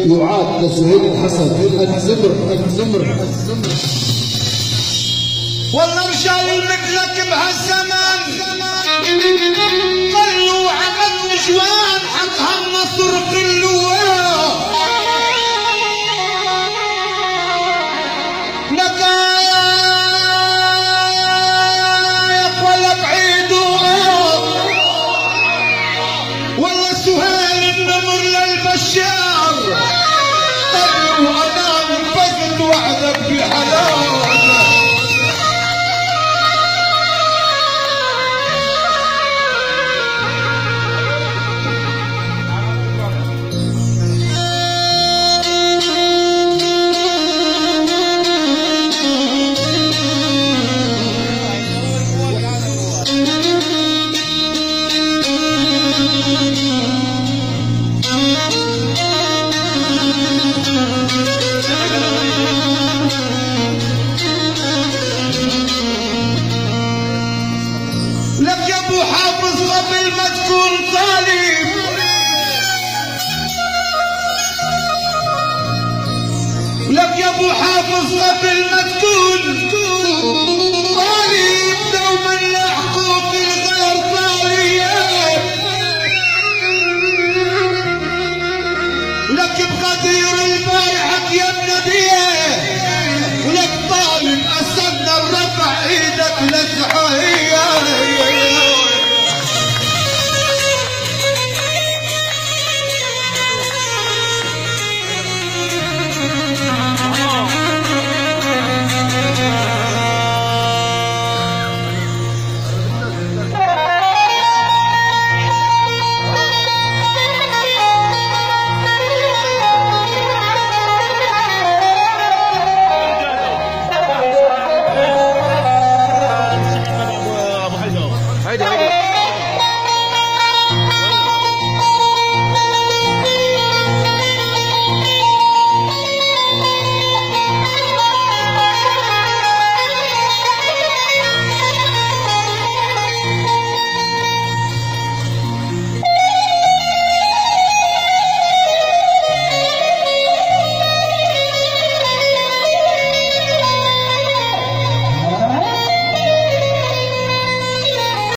يعاد لسهيل الحسن الزمر. والله رجال مثلك بهالزمان قلوا عمد نجوان حقها النصر كله نقايا ولا بعيد والله سهيل النمر للبشار قلوا انا منفصل وحدك بحلال. لك يا ابو حافظ قبل ما تكون طالب لك يا ابو حافظ قبل ما تكون طالب دوما لحقوق الغير طالب لك بغدير البارحك يا النبيه ولك طالب استنى الرفع ايدك للصحيح. هيدا